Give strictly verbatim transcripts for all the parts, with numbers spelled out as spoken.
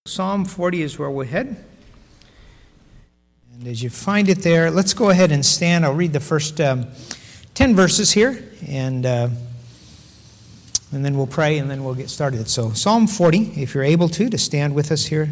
Psalm forty is where we're headed. And as you find it there, let's go ahead and stand. I'll read the first um, ten verses here, and uh, and then we'll pray, and then we'll get started. So Psalm forty, if you're able to, to stand with us here. It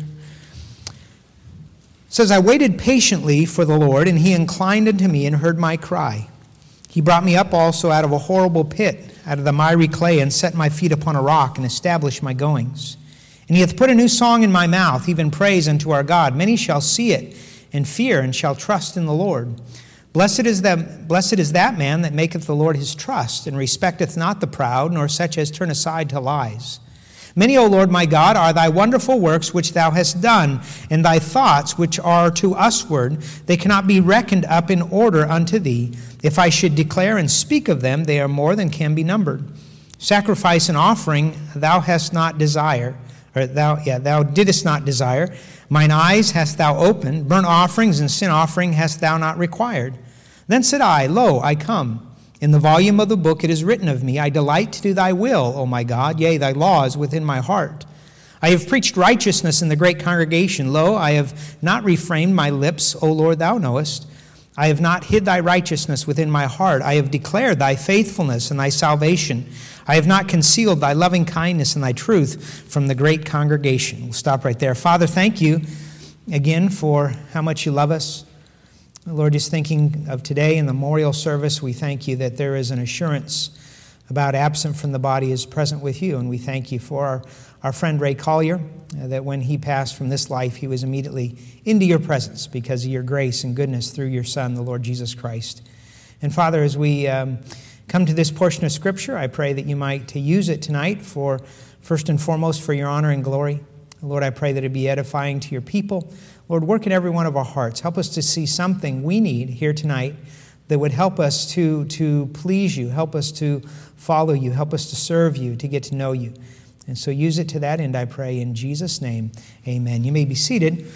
says, I waited patiently for the Lord, and he inclined unto me and heard my cry. He brought me up also out of a horrible pit, out of the miry clay, and set my feet upon a rock, and established my goings. And he hath put a new song in my mouth, even praise unto our God. Many shall see it, and fear, and shall trust in the Lord. Blessed is that, blessed is that man that maketh the Lord his trust, and respecteth not the proud, nor such as turn aside to lies. Many, O Lord my God, are thy wonderful works which thou hast done, and thy thoughts which are to usward. They cannot be reckoned up in order unto thee. If I should declare and speak of them, they are more than can be numbered. Sacrifice and offering thou hast not desire, or thou, yeah, thou didst not desire. Mine eyes hast thou opened. Burnt offerings and sin offering hast thou not required. Then said I, Lo, I come. In the volume of the book it is written of me, I delight to do thy will, O my God, yea, thy law is within my heart. I have preached righteousness in the great congregation. Lo, I have not refrained my lips, O Lord, thou knowest. I have not hid thy righteousness within my heart. I have declared thy faithfulness and thy salvation. I have not concealed thy loving kindness and thy truth from the great congregation. We'll stop right there. Father, thank you again for how much you love us. Lord, just thinking of today in the memorial service, we thank you that there is an assurance about absent from the body is present with you. And we thank you for our, our friend Ray Collier, uh, that when he passed from this life, he was immediately into your presence because of your grace and goodness through your Son, the Lord Jesus Christ. And Father, as we um, come to this portion of Scripture, I pray that you might use it tonight for, first and foremost, for your honor and glory. Lord, I pray that it be edifying to your people. Lord, work in every one of our hearts. Help us to see something we need here tonight that would help us to, to please you, help us to follow you, help us to serve you, to get to know you. And so use it to that end, I pray, in Jesus' name, amen. You may be seated.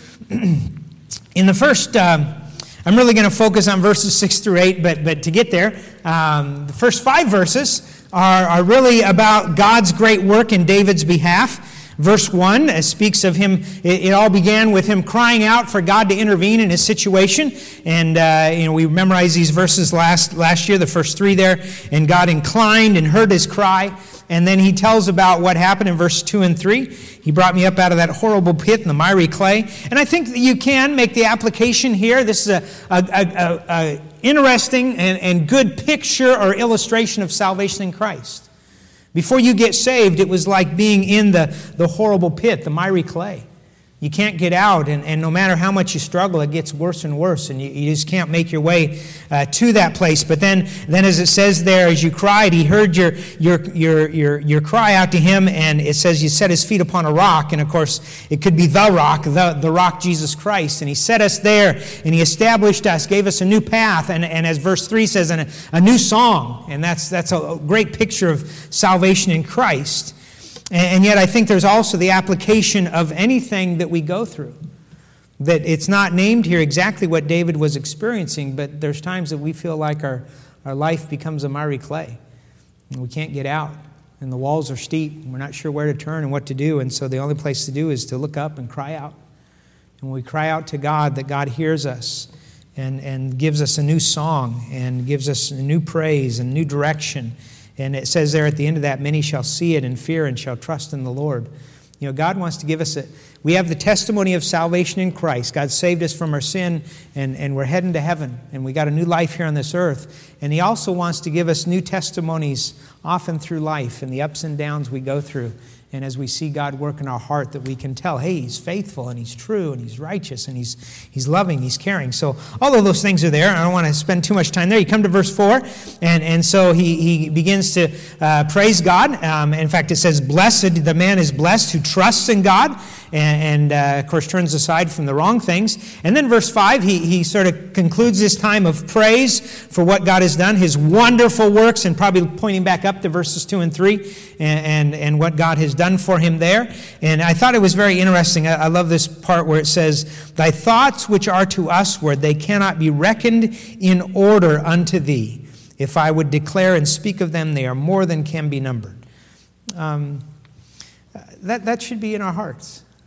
In the first, um, I'm really going to focus on verses six through eight, but, but to get there, um, the first five verses are, are really about God's great work in David's behalf. Verse one uh, speaks of him, it, it all began with him crying out for God to intervene in his situation. And, uh, you know, we memorized these verses last, last year, the first three there. And God inclined and heard his cry. And then he tells about what happened in verse two and three. He brought me up out of that horrible pit in the miry clay. And I think that you can make the application here. This is a, a, a, a, a interesting and, and good picture or illustration of salvation in Christ. Before you get saved, it was like being in the, the horrible pit, the miry clay. You can't get out, and, and no matter how much you struggle, it gets worse and worse, and you, you just can't make your way uh, to that place. But then, then as it says there, as you cried, he heard your, your, your, your, your cry out to him, and it says you set his feet upon a rock, and of course, it could be the rock, the, the rock Jesus Christ, and he set us there, and he established us, gave us a new path, and, and as verse three says, and a, a new song, and that's, that's a great picture of salvation in Christ. And yet I think there's also the application of anything that we go through. That it's not named here exactly what David was experiencing, but there's times that we feel like our, our life becomes a miry clay. And we can't get out. And the walls are steep. And we're not sure where to turn and what to do. And so the only place to do is to look up and cry out. And when we cry out to God, that God hears us and, and gives us a new song and gives us a new praise and new direction. And it says there at the end of that, many shall see it and fear and shall trust in the Lord. You know, God wants to give us a, we have the testimony of salvation in Christ. God saved us from our sin, and, and we're heading to heaven. And we got a new life here on this earth. And he also wants to give us new testimonies often through life and the ups and downs we go through. And as we see God work in our heart, that we can tell, hey, he's faithful and he's true and he's righteous and he's he's loving, he's caring. So all of those things are there. I don't want to spend too much time there. You come to verse four, and, and so he, he begins to uh, praise God. Um, in fact, it says, blessed, the man is blessed who trusts in God and, and uh, of course, turns aside from the wrong things. And then verse five, he, he sort of concludes this time of praise for what God has done, his wonderful works, and probably pointing back up to verses two and three, and, and, and what God has done for him there. And I thought it was very interesting. I, I love this part where it says, thy thoughts which are to usward, they cannot be reckoned in order unto thee. If I would declare and speak of them, they are more than can be numbered. Um, that, that should be in our hearts.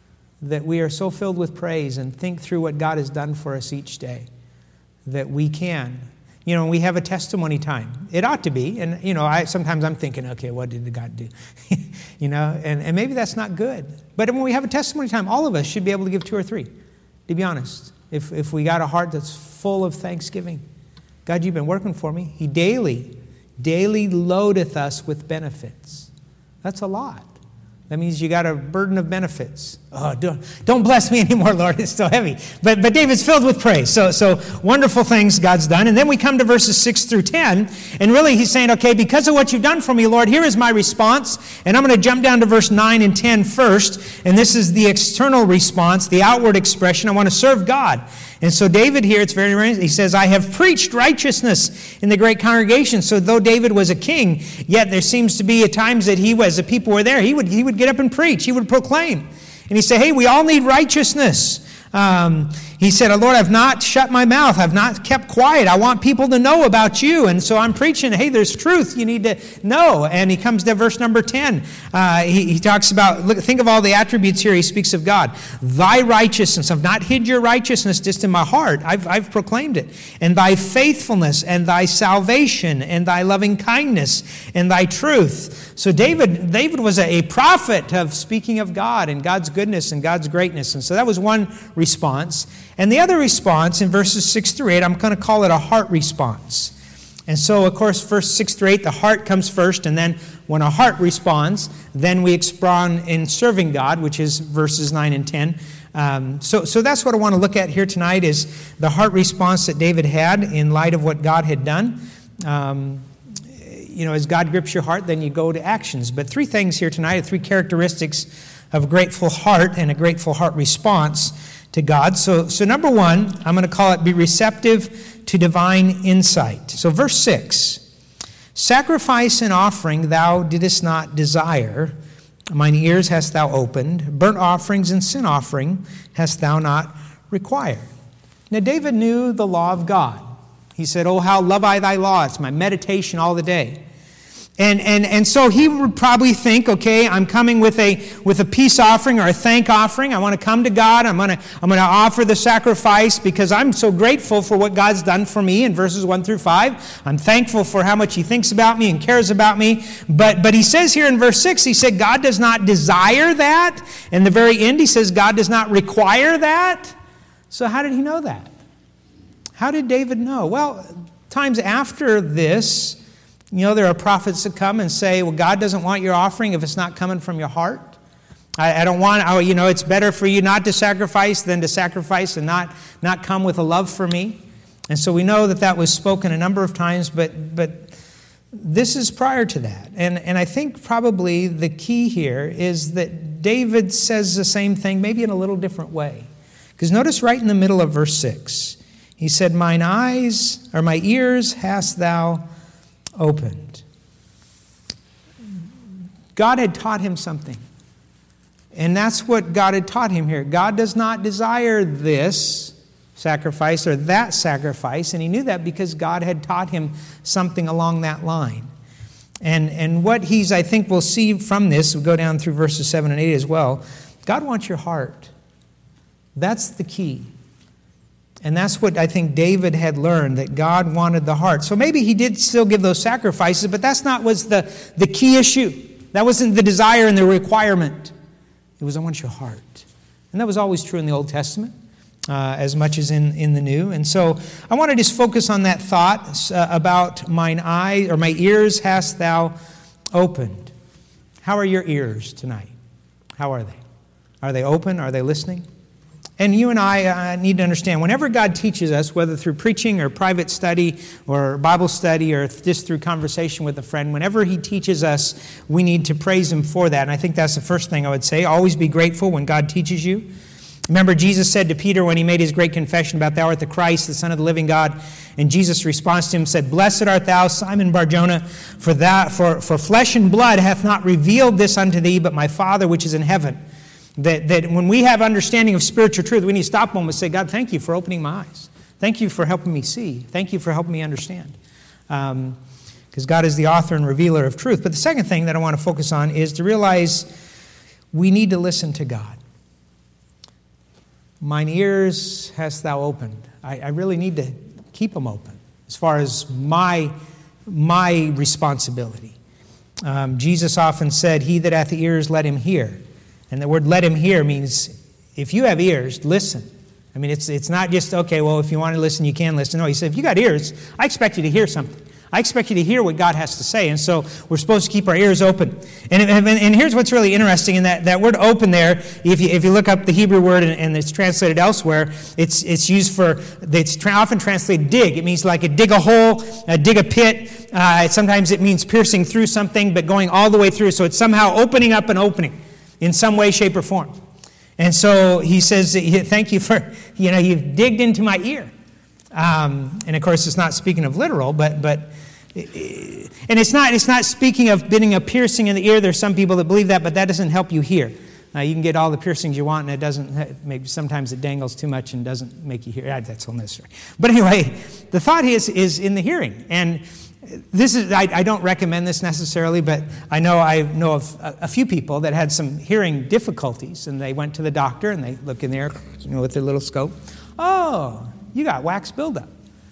that we are so filled with praise and think through what God has done for us each day that we can. You know, we have a testimony time. It ought to be. And, you know, I sometimes I'm thinking, okay, what did God do? you know, and, and maybe that's not good. But when we have a testimony time, all of us should be able to give two or three, to be honest. If, if we got a heart that's full of thanksgiving. God, you've been working for me. He daily, daily loadeth us with benefits. That's a lot. That means you got a burden of benefits. Oh, don't, don't bless me anymore, Lord. It's still heavy. But but David's filled with praise. So so wonderful things God's done. And then we come to verses six through ten. And really he's saying, okay, because of what you've done for me, Lord, here is my response. And I'm going to jump down to verse nine and ten first. And this is the external response, the outward expression. I want to serve God. And so David here, it's very, very, he says, I have preached righteousness in the great congregation. So though David was a king, yet there seems to be at times that he was, the people were there, he would, he would get up and preach. He would proclaim. And he said, hey, we all need righteousness. Um, he said, oh, Lord, I've not shut my mouth. I've not kept quiet. I want people to know about you. And so I'm preaching, hey, there's truth you need to know. And he comes to verse number ten. Uh, he, he talks about, look, think of all the attributes here. He speaks of God. Thy righteousness. I've not hid your righteousness just in my heart. I've, I've proclaimed it. And thy faithfulness and thy salvation and thy loving kindness and thy truth. So David, David was a, a prophet of speaking of God and God's goodness and God's greatness. And so that was one response. And the other response in verses six through eight, I'm going to call it a heart response. And so, of course, verse six through eight, the heart comes first, and then when a heart responds, then we expound in serving God, which is verses nine and ten. Um, so, so that's what I want to look at here tonight is the heart response that David had in light of what God had done. Um, you know, as God grips your heart, then you go to actions. But three things here tonight, three characteristics of a grateful heart and a grateful heart response to God. So, so number one, I'm going to call it be receptive to divine insight. So verse six, sacrifice and offering thou didst not desire, mine ears hast thou opened, burnt offerings and sin offering hast thou not required. Now David knew the law of God. He said, oh, how love I thy law. It's my meditation all the day. And, and, and so he would probably think, okay, I'm coming with a with a peace offering or a thank offering. I want to come to God. I'm going to I'm going to offer the sacrifice because I'm so grateful for what God's done for me in verses one through five. I'm thankful for how much he thinks about me and cares about me. But but he says here in verse six, he said God does not desire that. In the very end, he says God does not require that. So how did he know that? How did David know? Well, times after this, you know, there are prophets that come and say, well, God doesn't want your offering if it's not coming from your heart. I, I don't want, oh, you know, it's better for you not to sacrifice than to sacrifice and not, not come with a love for me. And so we know that that was spoken a number of times, but but this is prior to that. And, and I think probably the key here is that David says the same thing, maybe in a little different way. Because notice right in the middle of verse six, he said, mine eyes, or my ears hast thou opened. God had taught him something. And that's what God had taught him here. God does not desire this sacrifice or that sacrifice. And he knew that because God had taught him something along that line. And, and what he's, I think we'll see from this, we'll go down through verses seven and eight as well. God wants your heart. That's the key. And that's what I think David had learned, that God wanted the heart. So maybe he did still give those sacrifices, but that's not was the, the key issue. That wasn't the desire and the requirement. It was, I want your heart. And that was always true in the Old Testament, uh, as much as in, in the New. And so I want to just focus on that thought uh, about mine eye, or my ears hast thou opened. How are your ears tonight? How are they? Are they open? Are they listening? And you and I uh, need to understand, whenever God teaches us, whether through preaching or private study or Bible study or just through conversation with a friend, whenever he teaches us, we need to praise him for that. And I think that's the first thing I would say. Always be grateful when God teaches you. Remember, Jesus said to Peter when he made his great confession about thou art the Christ, the Son of the living God, and Jesus' response to him said, blessed art thou, Simon Bar-Jonah, for, that, for, for flesh and blood hath not revealed this unto thee, but my Father which is in heaven. That, that when we have understanding of spiritual truth, we need to stop a moment and say, God, thank you for opening my eyes. Thank you for helping me see. Thank you for helping me understand. Um, because God is the author and revealer of truth. But the second thing that I want to focus on is to realize we need to listen to God. mine ears hast thou opened. I, I really need to keep them open as far as my, my responsibility. Um, Jesus often said, he that hath ears, let him hear. And the word let him hear means if you have ears, listen. I mean, it's it's not just, okay, well, if you want to listen, you can listen. No, he said, if you got ears, I expect you to hear something. I expect you to hear what God has to say. And so we're supposed to keep our ears open. And, and, and here's what's really interesting in that, that word open there. If you, if you look up the Hebrew word and, and it's translated elsewhere, it's it's used for, it's tra- often translated dig. It means like a dig a hole, a dig a pit. Uh, sometimes it means piercing through something, but going all the way through. So it's somehow opening up an opening in some way, shape, or form. And so he says, thank you for, you know, you've digged into my ear. Um, and of course, it's not speaking of literal, but but, and it's not it's not speaking of getting a piercing in the ear. There's some people that believe that, but that doesn't help you hear. Uh, you can get all the piercings you want, and it doesn't. Maybe sometimes it dangles too much and doesn't make you hear. That's a whole nother story. But anyway, the thought is is in the hearing, and this is I, I don't recommend this necessarily, but I know I know of a, a few people that had some hearing difficulties, and they went to the doctor and they look in there, you know, with their little scope. Oh, you got wax buildup.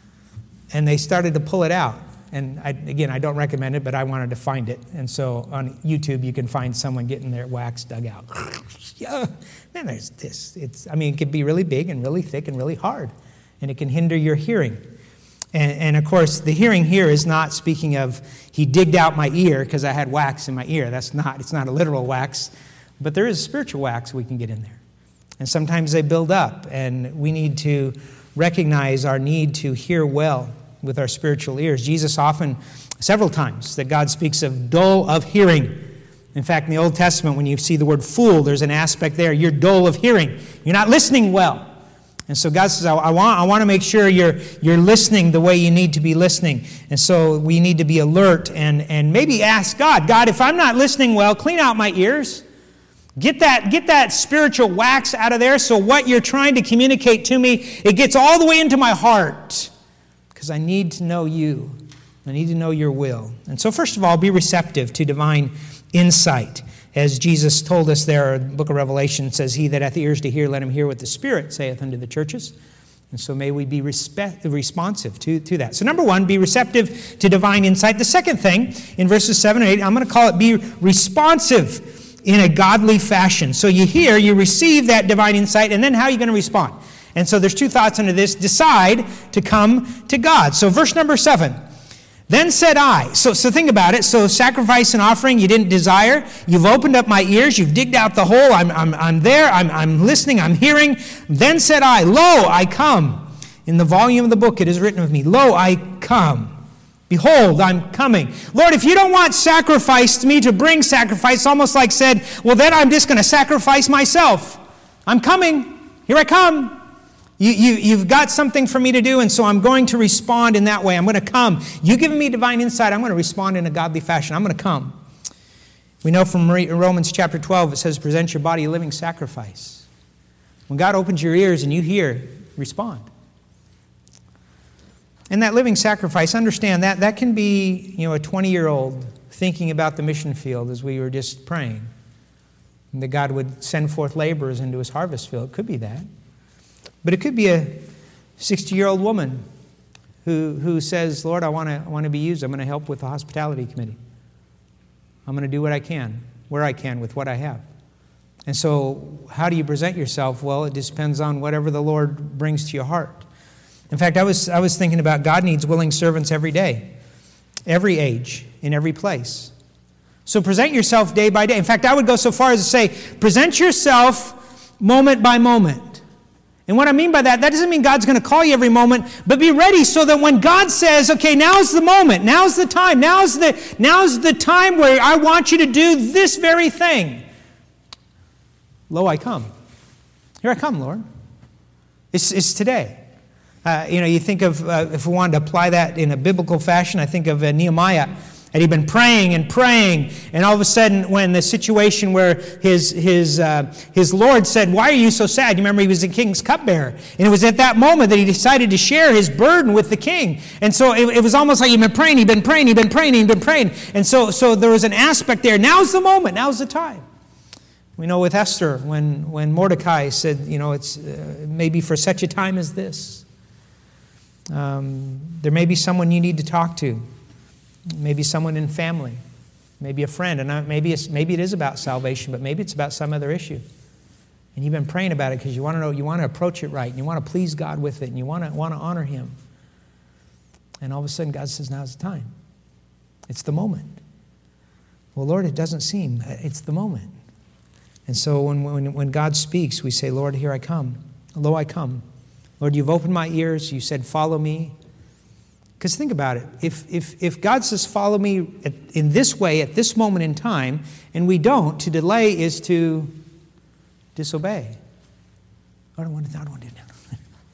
And they started to pull it out. And I, again, I don't recommend it, but I wanted to find it. And so on YouTube, you can find someone getting their wax dug out. Yeah, man, there's this. It's, I mean, it can be really big and really thick and really hard. And it can hinder your hearing. And, and of course, the hearing here is not speaking of, he digged out my ear because I had wax in my ear. That's not, it's not a literal wax. But there is spiritual wax we can get in there. And sometimes they build up, and we need to recognize our need to hear well with our spiritual ears. Jesus often, several times, that God speaks of dull of hearing. In fact, in the Old Testament, when you see the word fool, there's an aspect there. You're dull of hearing. You're not listening well. And so God says, I, I want, I want to make sure you're, you're listening the way you need to be listening. And so we need to be alert and, and maybe ask God, God, if I'm not listening well, clean out my ears. Get that, get that spiritual wax out of there so what you're trying to communicate to me, it gets all the way into my heart. Because I need to know you. I need to know your will. And so first of all, be receptive to divine insight. As Jesus told us there, the book of Revelation says, he that hath ears to hear, let him hear what the Spirit saith unto the churches. And so may we be respect, responsive to, to that. So number one, be receptive to divine insight. The second thing, in verses seven and eight, I'm going to call it be responsive in a godly fashion. So you hear, you receive that divine insight, and then how are you going to respond? And so there's two thoughts under this. Decide to come to God. So verse number seven. Then said I. So, so think about it. So sacrifice and offering you didn't desire. You've opened up my ears. You've digged out the hole. I'm, I'm, I'm there. I'm, I'm listening. I'm hearing. Then said I, lo, I come. In the volume of the book it is written of me, lo, I come. Behold, I'm coming. Lord, if you don't want sacrifice me to bring sacrifice, almost like said, well, then I'm just going to sacrifice myself. I'm coming. Here I come. You, you, you've got something for me to do, and so I'm going to respond in that way. I'm going to come. You've given me divine insight. I'm going to respond in a godly fashion. I'm going to come. We know from Romans chapter twelve, it says, present your body a living sacrifice. When God opens your ears and you hear, respond. And that living sacrifice, understand that that can be, you know, a twenty-year-old thinking about the mission field as we were just praying. And that God would send forth laborers into his harvest field. It could be that. But it could be a sixty-year-old woman who, who says, Lord, I want to I want to be used. I'm going to help with the hospitality committee. I'm going to do what I can, where I can, with what I have. And so how do you present yourself? Well, it depends on whatever the Lord brings to your heart. In fact, I was I was thinking about God needs willing servants every day, every age, in every place. So present yourself day by day. In fact, I would go so far as to say, present yourself moment by moment. And what I mean by that, that doesn't mean God's going to call you every moment, but be ready so that when God says, okay, now's the moment, now's the time, now's the, now's the time where I want you to do this very thing. Lo, I come. Here I come, Lord. It's, it's today. Uh, you know, you think of, uh, if we wanted to apply that in a biblical fashion, I think of uh, Nehemiah. And he'd been praying and praying, and all of a sudden, when the situation where his his uh, his Lord said, "Why are you so sad?" You remember he was the king's cupbearer, and it was at that moment that he decided to share his burden with the king. And so it, it was almost like he'd been praying, he'd been praying, he'd been praying, he'd been praying, and so so there was an aspect there. Now's the moment. Now's the time. We know with Esther, when, when Mordecai said, you know, it's uh, maybe for such a time as this. Um, there may be someone you need to talk to. Maybe someone in family. Maybe a friend. And maybe, it's, maybe it is about salvation, but maybe it's about some other issue. And you've been praying about it because you want to know, you want to approach it right, and you want to please God with it, and you want to want to honor Him. And all of a sudden, God says, now's the time. It's the moment. Well, Lord, it doesn't seem. It's the moment. And so when, when, when God speaks, we say, Lord, here I come. Lo, I come. Lord, you've opened my ears. You said, follow me. Because think about it. If, if, if God says, follow me at, in this way, at this moment in time, and we don't, to delay is to disobey. I don't want to, I don't want to do that.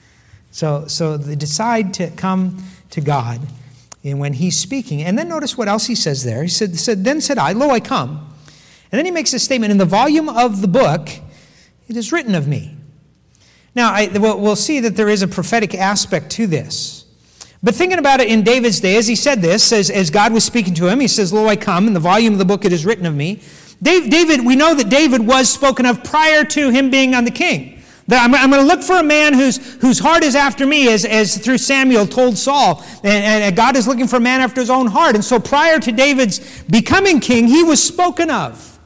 So, so they decide to come to God and when He's speaking. And then notice what else He says there. He said, said, then said I, lo, I come. And then He makes a statement, in the volume of the book, it is written of me. Now, I, we'll see that there is a prophetic aspect to this. But thinking about it in David's day, as he said this, as, as God was speaking to him, he says, lo, I come, in the volume of the book it is written of me. David, we know that David was spoken of prior to him being on the king. I'm, I'm going to look for a man whose, whose heart is after me, as, as through Samuel told Saul. And, and God is looking for a man after his own heart. And so prior to David's becoming king, he was spoken of.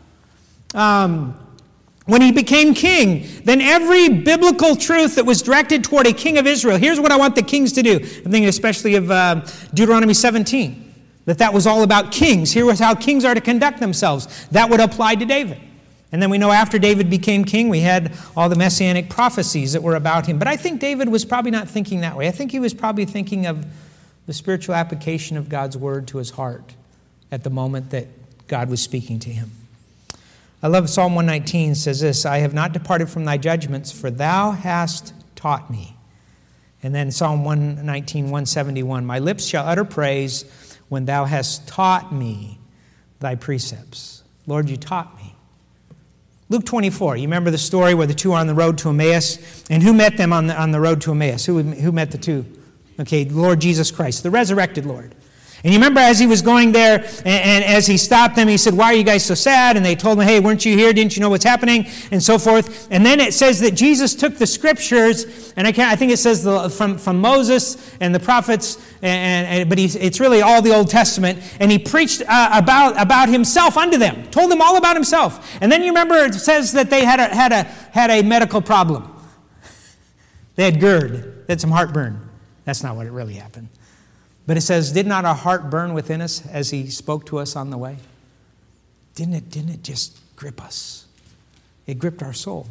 Um, when he became king, then every biblical truth that was directed toward a king of Israel, here's what I want the kings to do. I'm thinking especially of uh, Deuteronomy seventeen, that that was all about kings. Here was how kings are to conduct themselves. That would apply to David. And then we know after David became king, we had all the messianic prophecies that were about him. But I think David was probably not thinking that way. I think he was probably thinking of the spiritual application of God's word to his heart at the moment that God was speaking to him. I love Psalm one nineteen says this, I have not departed from thy judgments, for thou hast taught me. And then Psalm one nineteen, one seventy-one, my lips shall utter praise when thou hast taught me thy precepts. Lord, you taught me. Luke twenty-four, you remember the story where the two are on the road to Emmaus? And who met them on the, on the road to Emmaus? Who, who met the two? Okay, Lord Jesus Christ, the resurrected Lord. And you remember as he was going there, and, and as he stopped them, he said, why are you guys so sad? And they told him, hey, weren't you here? Didn't you know what's happening? And so forth. And then it says that Jesus took the scriptures, and I, can't, I think it says the, from, from Moses and the prophets, and, and but he's, it's really all the Old Testament, and he preached uh, about, about himself unto them, told them all about himself. And then you remember it says that they had a, had a, had a medical problem. They had GERD, they had some heartburn. That's not what it really happened. But it says, did not our heart burn within us as he spoke to us on the way? Didn't it, didn't it just grip us? It gripped our soul.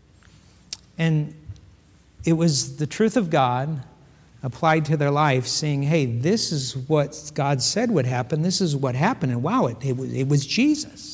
And it was the truth of God applied to their life, saying, hey, this is what God said would happen. This is what happened. And wow, it, it, was, it was Jesus.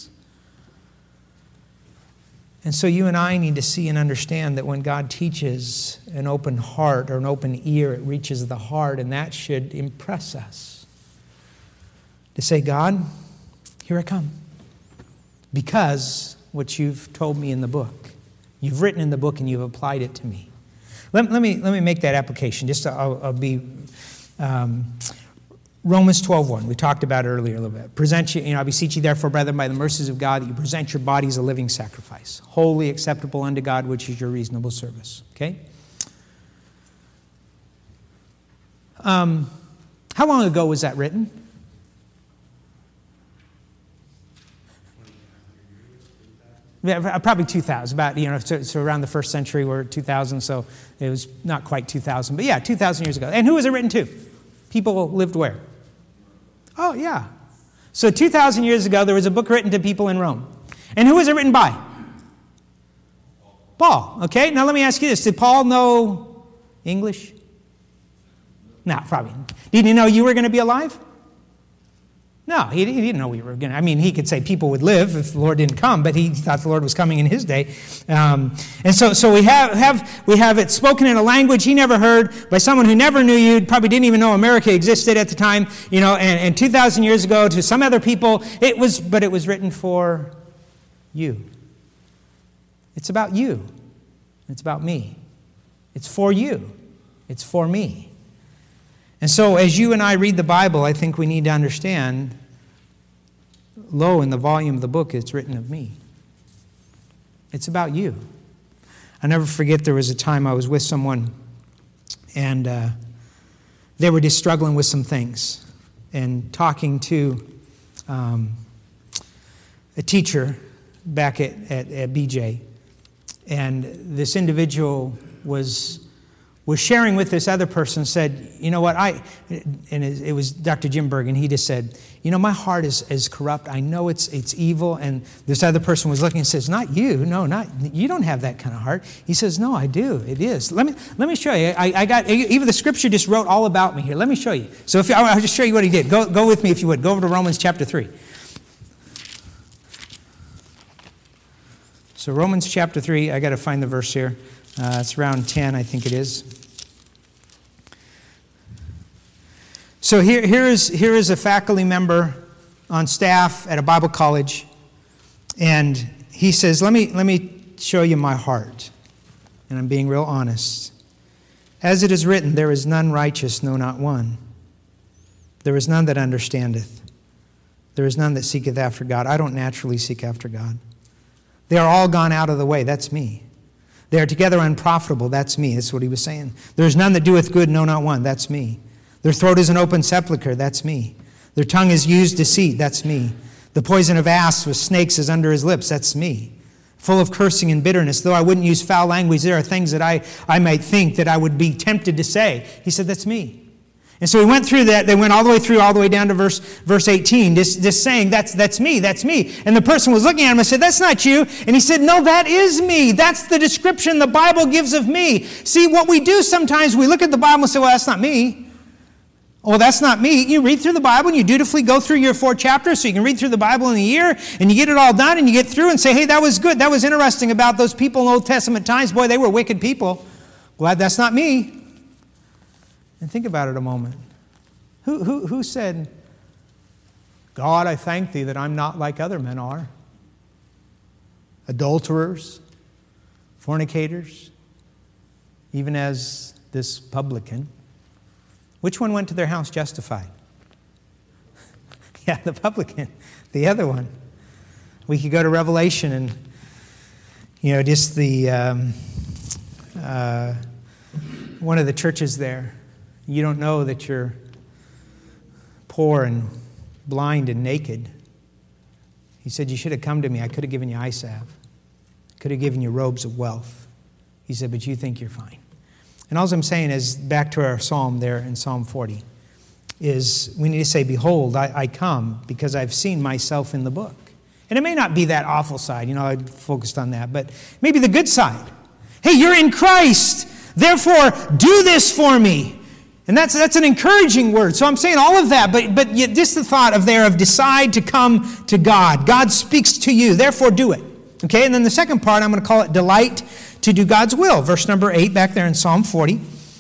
And so you and I need to see and understand that when God teaches an open heart or an open ear, it reaches the heart, and that should impress us. To say, God, here I come. Because what you've told me in the book, you've written in the book and you've applied it to me. Let, let me let me make that application. Just to, I'll, I'll be um, Romans twelve one. We talked about it earlier a little bit. Present you, you know, I beseech you therefore, brethren, by the mercies of God, that you present your body as a living sacrifice, wholly acceptable unto God, which is your reasonable service. Okay? Um, how long ago was that written? Yeah, probably two thousand, about, you know, so, so around the first century, we're two thousand, so it was not quite two thousand, but yeah, two thousand years ago. And who was it written to? People lived where? Oh, yeah. So two thousand years ago, there was a book written to people in Rome. And who was it written by? Paul. Okay, now let me ask you this. Did Paul know English? No, probably. Did he know you were going to be alive? No, he, he didn't know we were going to. I mean, he could say people would live if the Lord didn't come, but he thought the Lord was coming in his day. Um, and so, so we have, have we have it spoken in a language he never heard by someone who never knew you, probably didn't even know America existed at the time. You know, and, and two thousand years ago to some other people, it was, but it was written for you. It's about you. It's about me. It's for you. It's for me. And so as you and I read the Bible, I think we need to understand, lo, in the volume of the book, it's written of me. It's about you. I'll never forget there was a time I was with someone and uh, they were just struggling with some things and talking to um, a teacher back at, at, at B J. And this individual was was sharing with this other person, said, you know what, I, and it was Doctor Jim Bergen, he just said, you know, my heart is, is corrupt. I know it's it's evil. And this other person was looking and says, not you, no, not, you don't have that kind of heart. He says, no, I do, it is. Let me let me show you. I, I got, even the scripture just wrote all about me here. Let me show you. So if you, I'll just show you what he did. Go, go with me if you would. Go over to Romans chapter three. So Romans chapter three, I got to find the verse here. Uh, it's around ten, I think it is. So here, here is here is a faculty member on staff at a Bible college, and he says, "Let me let me show you my heart," and I'm being real honest. As it is written, there is none righteous, no, not one. There is none that understandeth. There is none that seeketh after God. I don't naturally seek after God. They are all gone out of the way. That's me. They are together unprofitable. That's me. That's what he was saying. There is none that doeth good, no, not one. That's me. Their throat is an open sepulchre. That's me. Their tongue is used deceit. That's me. The poison of asps with snakes is under his lips. That's me. Full of cursing and bitterness. Though I wouldn't use foul language, there are things that I, I might think that I would be tempted to say. He said, that's me. And so we went through that. They went all the way through, all the way down to verse verse eighteen, just, just saying, that's that's me, that's me. And the person was looking at him and said, that's not you. And he said, no, that is me. That's the description the Bible gives of me. See, what we do sometimes, we look at the Bible and say, well, that's not me. Well, that's not me. You read through the Bible and you dutifully go through your four chapters, so you can read through the Bible in a year, and you get it all done, and you get through and say, hey, that was good. That was interesting about those people in Old Testament times. Boy, they were wicked people. Glad that's not me. And think about it a moment. Who, who, who said, God, I thank thee that I'm not like other men are? Adulterers, fornicators, even as this publican. Which one went to their house justified? Yeah, the publican, the other one. We could go to Revelation and, you know, just the, um, uh, one of the churches there. You don't know that you're poor and blind and naked. He said, you should have come to me. I could have given you eye salve. I could have given you robes of wealth. He said, but you think you're fine. And all I'm saying is, back to our psalm there in Psalm forty, is we need to say, behold, I, I come because I've seen myself in the book. And it may not be that awful side, you know, I focused on that, but maybe the good side. Hey, you're in Christ, therefore do this for me. And that's that's an encouraging word. So I'm saying all of that, but but yet just the thought of there of decide to come to God. God speaks to you, therefore do it. Okay, and then the second part, I'm going to call it delight to do God's will. Verse number eight back there in Psalm forty.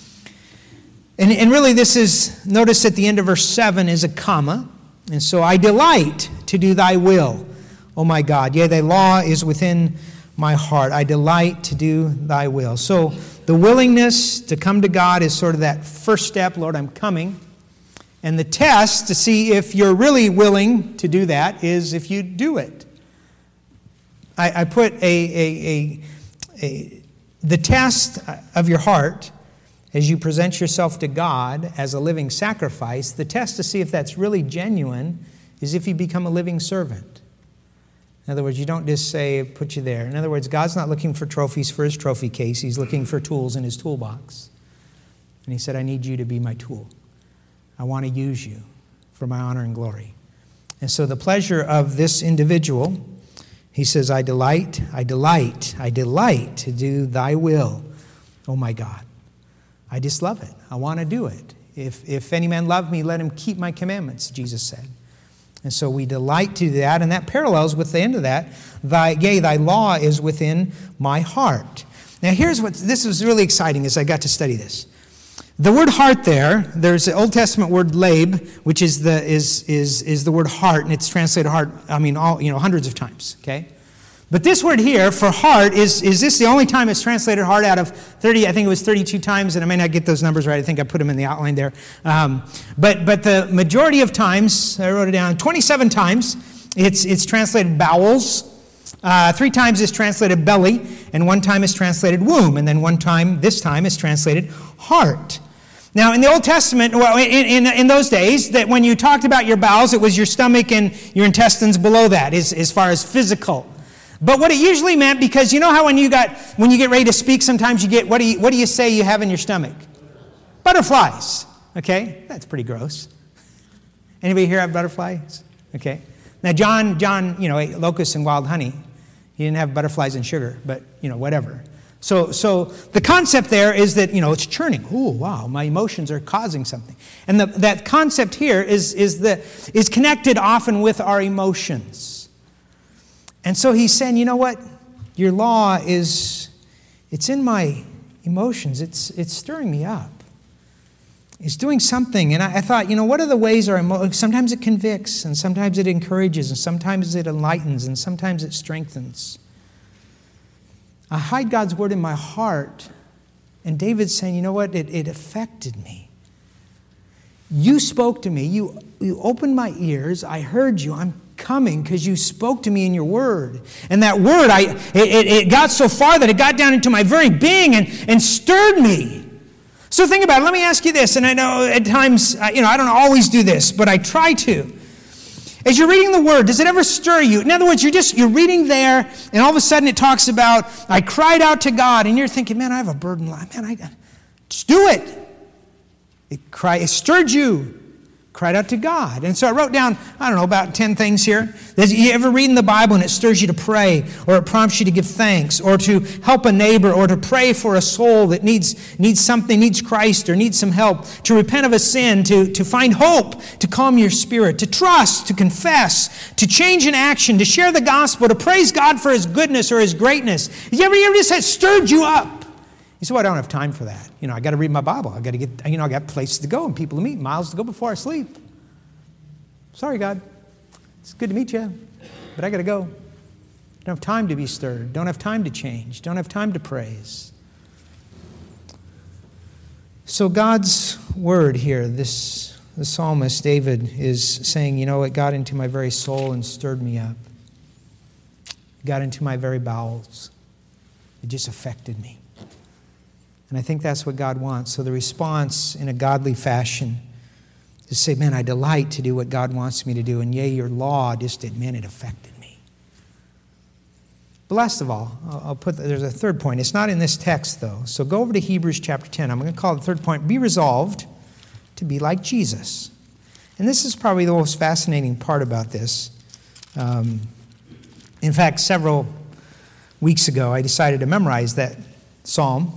And, and really this is, notice at the end of verse seven is a comma. And so I delight to do thy will, O my God. Yea, thy law is within my heart. I delight to do thy will. So the willingness to come to God is sort of that first step. Lord, I'm coming. And the test to see if you're really willing to do that is if you do it. I, I put a, a, a, a the test of your heart as you present yourself to God as a living sacrifice. The test to see if that's really genuine is if you become a living servant. In other words, you don't just say, put you there. In other words, God's not looking for trophies for his trophy case. He's looking for tools in his toolbox. And he said, I need you to be my tool. I want to use you for my honor and glory. And so the pleasure of this individual, he says, I delight, I delight, I delight to do thy will, oh my God. I just love it. I want to do it. If, if any man love me, let him keep my commandments, Jesus said. And so we delight to do that, and that parallels with the end of that. Thy, yea, thy law is within my heart. Now here's what, this was really exciting as I got to study this. The word heart there, there's the Old Testament word lab, which is the is is is the word heart, and it's translated heart, I mean, all you know, hundreds of times, okay? But this word here for heart is is this the only time it's translated heart out of thirty, I think it was thirty-two times, and I may not get those numbers right. I think I put them in the outline there. Um, but but the majority of times, I wrote it down, twenty-seven times, it's it's translated bowels. Uh, three times is translated belly, and one time is translated womb, and then one time, this time, is translated heart. Now, in the Old Testament, well, in, in, in those days, that when you talked about your bowels, it was your stomach and your intestines below that, as, as far as physical. But what it usually meant, because you know how when you got when you get ready to speak, sometimes you get, what do you, what do you say you have in your stomach? Butterflies. Okay, that's pretty gross. Anybody here have butterflies? Okay. Now, John, John, you know, ate locusts and wild honey. He didn't have butterflies and sugar, but, you know, whatever. So so the concept there is that, you know, it's churning. Oh, wow, my emotions are causing something. And the, that concept here is, is, the, is connected often with our emotions. And so he's saying, you know what? Your law is, it's in my emotions. It's, it's stirring me up. It's doing something. And I, I thought, you know, what are the ways our emotions, sometimes it convicts, and sometimes it encourages, and sometimes it enlightens, and sometimes it strengthens. I hide God's word in my heart. And David's saying, you know what? It, it affected me. You spoke to me. You, you opened my ears. I heard you. I'm coming because you spoke to me in your word. And that word, I it, it got so far that it got down into my very being and, and stirred me. So think about it. Let me ask you this. And I know at times, you know, I don't always do this, but I try to. As you're reading the word, does it ever stir you? In other words, you're just, you're reading there, and all of a sudden it talks about, I cried out to God, and you're thinking, man, I have a burden. Man, I just do it. It, cry, it stirred you. Cried out to God. And so I wrote down, I don't know, about ten things here. You ever read in the Bible and it stirs you to pray, or it prompts you to give thanks, or to help a neighbor, or to pray for a soul that needs, needs something, needs Christ, or needs some help, to repent of a sin, to, to find hope, to calm your spirit, to trust, to confess, to change in action, to share the gospel, to praise God for His goodness or His greatness. You ever, you ever just had stirred you up? You say, well, I don't have time for that. You know, I got to read my Bible. I got to get, you know, I got places to go and people to meet, miles to go before I sleep. Sorry, God. It's good to meet you, but I got to go. Don't have time to be stirred. Don't have time to change. Don't have time to praise. So God's word here, this the psalmist David is saying, you know, it got into my very soul and stirred me up. It got into my very bowels. It just affected me. And I think that's what God wants. So the response in a godly fashion is to say, man, I delight to do what God wants me to do. And yea, your law just did, man, it affected me. But last of all, I'll put, there's a third point. It's not in this text, though. So go over to Hebrews chapter ten. I'm going to call the third point, be resolved to be like Jesus. And this is probably the most fascinating part about this. Um, in fact, several weeks ago, I decided to memorize that psalm.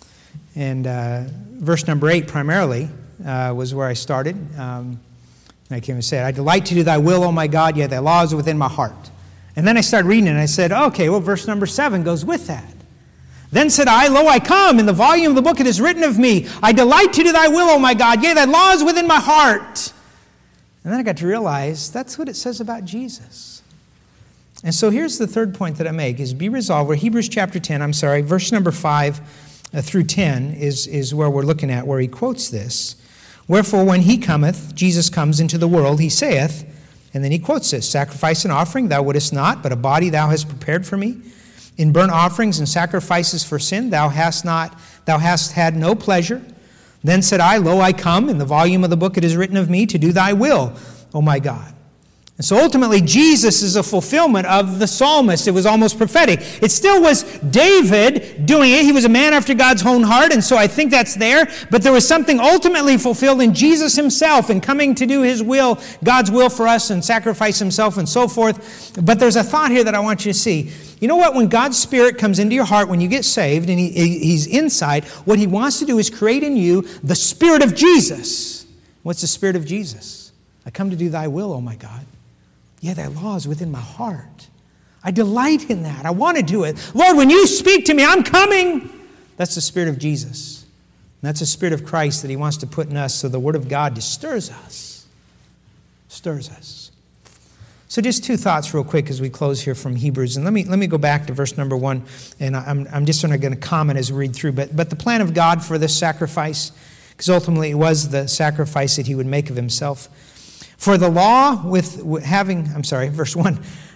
And uh, verse number eight primarily uh, was where I started. Um, and I came and said, I delight to do thy will, O my God, yet thy laws are within my heart. And then I started reading it, and I said, okay, well, verse number seven goes with that. Then said I, lo, I come, in the volume of the book it is written of me, I delight to do thy will, O my God, yea, thy laws within my heart. And then I got to realize that's what it says about Jesus. And so here's the third point that I make, is be resolved. Where Hebrews chapter ten, I'm sorry, verse number five, Uh, through ten is, is where we're looking at, where he quotes this. Wherefore, when he cometh, Jesus comes into the world, he saith, and then he quotes this, sacrifice and offering thou wouldest not, but a body thou hast prepared for me. In burnt offerings and sacrifices for sin thou hast not, thou hast had no pleasure. Then said I, lo, I come, in the volume of the book it is written of me, to do thy will, O my God. And so ultimately, Jesus is a fulfillment of the psalmist. It was almost prophetic. It still was David doing it. He was a man after God's own heart, and so I think that's there. But there was something ultimately fulfilled in Jesus himself in coming to do his will, God's will for us, and sacrifice himself and so forth. But there's a thought here that I want you to see. You know what? When God's Spirit comes into your heart, when you get saved, and he, he's inside, what he wants to do is create in you the Spirit of Jesus. What's the Spirit of Jesus? I come to do thy will, O my God. Yeah, thy law is within my heart. I delight in that. I want to do it. Lord, when you speak to me, I'm coming. That's the Spirit of Jesus. And that's the Spirit of Christ that he wants to put in us, so the Word of God just stirs us. Stirs us. So just two thoughts real quick as we close here from Hebrews. And let me let me go back to verse number one. And I'm, I'm just going to comment as we read through. But, but the plan of God for this sacrifice, because ultimately it was the sacrifice that he would make of himself. For the law with having, I'm sorry, verse one.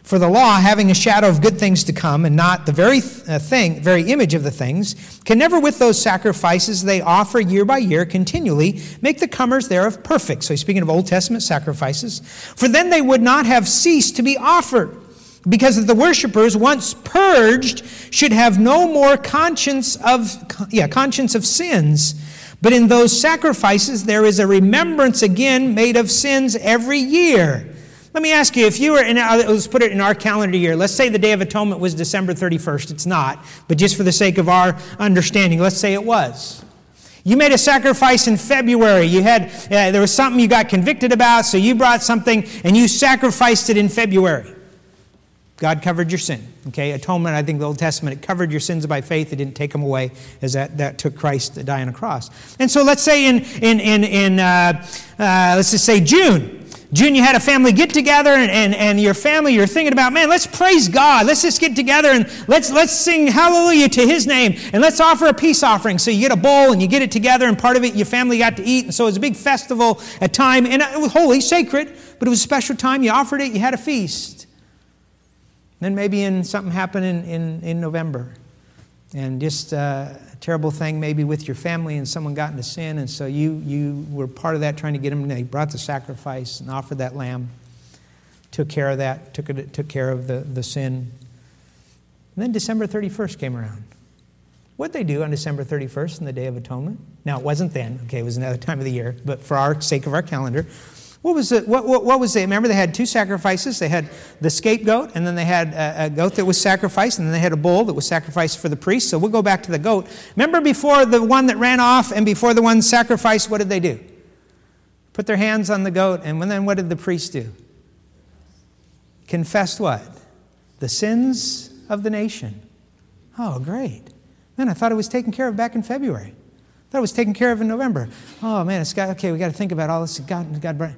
For the law, having a shadow of good things to come, and not the very uh, thing, very image of the things, can never with those sacrifices they offer year by year continually make the comers thereof perfect. So he's speaking of Old Testament sacrifices. For then they would not have ceased to be offered, because the worshipers, once purged, should have no more conscience of yeah conscience of sins. But in those sacrifices there is a remembrance again made of sins every year. Let me ask you, if you were in, let's put it in our calendar year, let's say the Day of Atonement was December thirty-first. It's not, but just for the sake of our understanding, let's say it was. You made a sacrifice in February. You had, uh, there was something you got convicted about, so you brought something and you sacrificed it in February. God covered your sin. Okay, atonement, I think the Old Testament, it covered your sins by faith. It didn't take them away, as that, that took Christ to die on a cross. And so let's say in, in, in, in uh, uh, let's just say June. June, you had a family get-together, and, and, and your family, you're thinking about, man, let's praise God. Let's just get together, and let's let's sing hallelujah to His name, and let's offer a peace offering. So you get a bowl, and you get it together, and part of it your family got to eat. And so it was a big festival, a time, and it was holy, sacred, but it was a special time. You offered it, you had a feast. Then maybe in something happened in, in, in November, and just uh, a terrible thing maybe with your family, and someone got into sin, and so you you were part of that, trying to get them, and they brought the sacrifice and offered that lamb, took care of that, took it, took care of the, the sin. And then December thirty-first came around. What'd they do on December thirty-first in the Day of Atonement? Now, it wasn't then, okay, it was another time of the year, but for our sake of our calendar, What was it? What, what, what was it? Remember, they had two sacrifices. They had the scapegoat, and then they had a, a goat that was sacrificed, and then they had a bull that was sacrificed for the priest. So we'll go back to the goat. Remember, before the one that ran off and before the one sacrificed, what did they do? Put their hands on the goat, and then what did the priest do? Confessed what? The sins of the nation. Oh, great. Man, I thought it was taken care of back in February. I thought it was taken care of in November. Oh, man, it's got, okay, we got to think about all this. God, God,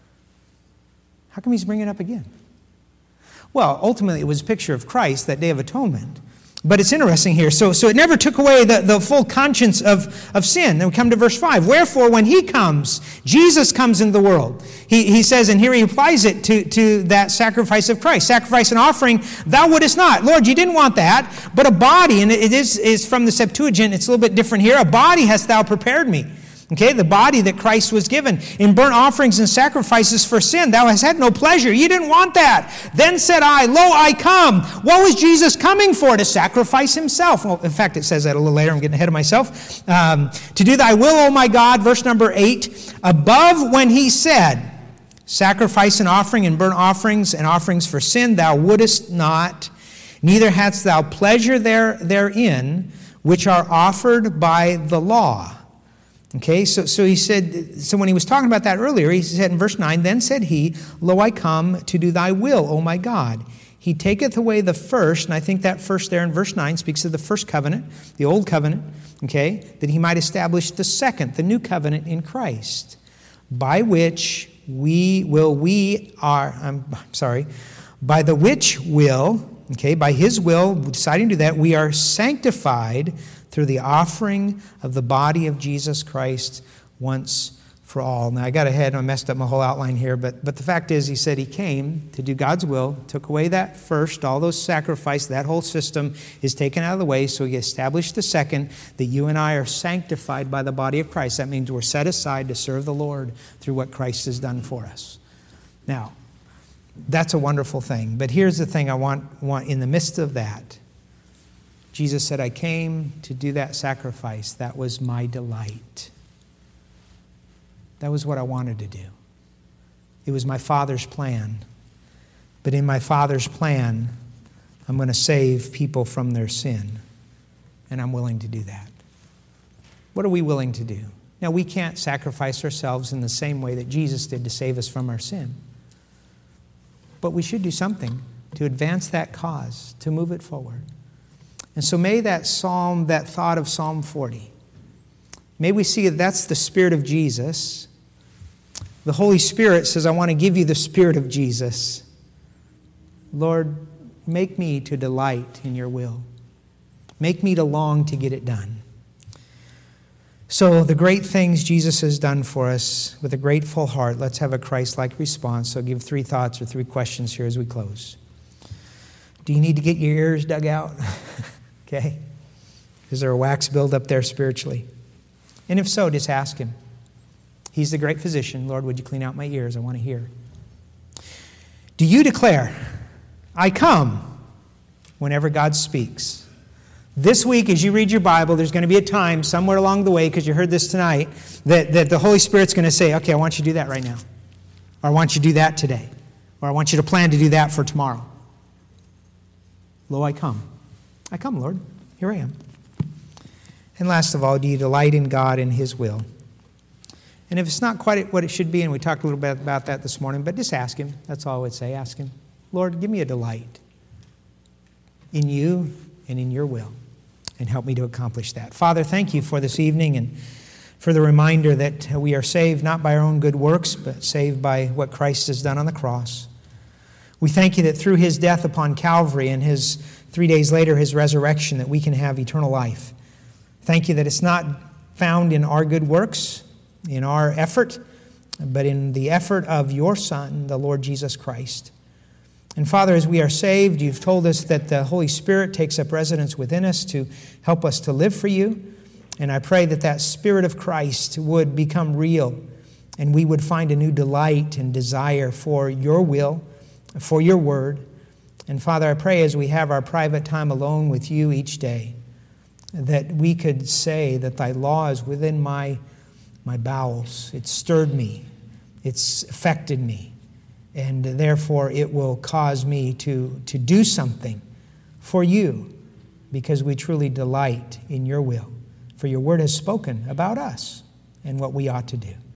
how come He's bringing it up again? Well, ultimately, it was a picture of Christ, that Day of Atonement. But it's interesting here. So, so it never took away the, the full conscience of, of sin. Then we come to verse five. Wherefore, when He comes, Jesus comes into the world. He, he says, and here he applies it to, to that sacrifice of Christ. Sacrifice and offering, thou wouldest not. Lord, you didn't want that. But a body, and it is, is from the Septuagint, it's a little bit different here. A body hast thou prepared me. Okay, the body that Christ was given. In burnt offerings and sacrifices for sin, thou hast had no pleasure. You didn't want that. Then said I, lo, I come. What was Jesus coming for? To sacrifice Himself. Well, in fact, it says that a little later. I'm getting ahead of myself. Um, to do thy will, O my God, verse number eight, above when He said, sacrifice and offering and burnt offerings and offerings for sin, thou wouldest not, neither hadst thou pleasure there therein, which are offered by the law. Okay, so, so he said, so when he was talking about that earlier, he said in verse nine, then said he, lo, I come to do thy will, O my God. He taketh away the first, and I think that first there in verse nine speaks of the first covenant, the old covenant, okay, that He might establish the second, the new covenant in Christ, by which we will, we are, I'm sorry, by the which will, okay, by His will, deciding to do that, we are sanctified through the offering of the body of Jesus Christ once for all. Now, I got ahead and I messed up my whole outline here, but, but the fact is, He said He came to do God's will, took away that first, all those sacrifices, that whole system is taken out of the way, so He established the second, that you and I are sanctified by the body of Christ. That means we're set aside to serve the Lord through what Christ has done for us. Now, that's a wonderful thing, but here's the thing I want, want in the midst of that. Jesus said, I came to do that sacrifice. That was my delight. That was what I wanted to do. It was my Father's plan. But in my Father's plan, I'm going to save people from their sin. And I'm willing to do that. What are we willing to do? Now, we can't sacrifice ourselves in the same way that Jesus did to save us from our sin. But we should do something to advance that cause, to move it forward. And so may that psalm, that thought of Psalm forty, may we see that that's the Spirit of Jesus. The Holy Spirit says, I want to give you the Spirit of Jesus. Lord, make me to delight in your will. Make me to long to get it done. So the great things Jesus has done for us, with a grateful heart, let's have a Christ-like response. So I'll give three thoughts or three questions here as we close. Do you need to get your ears dug out? Okay? Is there a wax build up there spiritually? And if so, just ask him. He's the great physician. Lord, would you clean out my ears? I want to hear. Do you declare, I come, whenever God speaks? This week, as you read your Bible, there's going to be a time somewhere along the way, because you heard this tonight, that, that the Holy Spirit's going to say, okay, I want you to do that right now. Or I want you to do that today. Or I want you to plan to do that for tomorrow. Lo, I come. I come, Lord. Here I am. And last of all, do you delight in God and His will? And if it's not quite what it should be, and we talked a little bit about that this morning, but just ask Him. That's all I would say. Ask Him, Lord, give me a delight in You and in Your will, and help me to accomplish that. Father, thank You for this evening and for the reminder that we are saved not by our own good works, but saved by what Christ has done on the cross. We thank You that through His death upon Calvary and His three days later, His resurrection, that we can have eternal life. Thank You that it's not found in our good works, in our effort, but in the effort of Your Son, the Lord Jesus Christ. And Father, as we are saved, You've told us that the Holy Spirit takes up residence within us to help us to live for You. And I pray that that Spirit of Christ would become real, and we would find a new delight and desire for Your will, for Your word. And Father, I pray as we have our private time alone with You each day, that we could say that Thy law is within my, my bowels. It's stirred me. It's affected me. And therefore it will cause me to, to do something for You, because we truly delight in Your will. For Your word has spoken about us and what we ought to do.